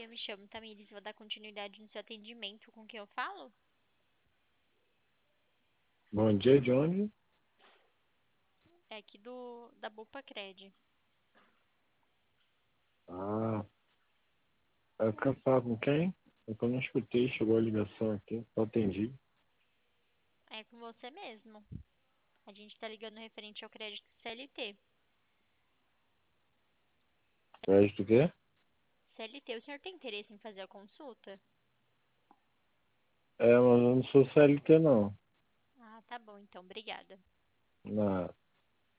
eu me chamo Tamires, vou dar continuidade no seu atendimento com quem eu falo? Bom dia, de onde? É aqui da Bupacred. Ah, eu quero falar com quem? É que eu não escutei, chegou a ligação aqui, só atendi. É com você mesmo. A gente tá ligando referente ao crédito CLT. Crédito o quê? CLT, o senhor tem interesse em fazer a consulta? É, mas eu não sou CLT, não. Ah, tá bom, então, obrigada. Não.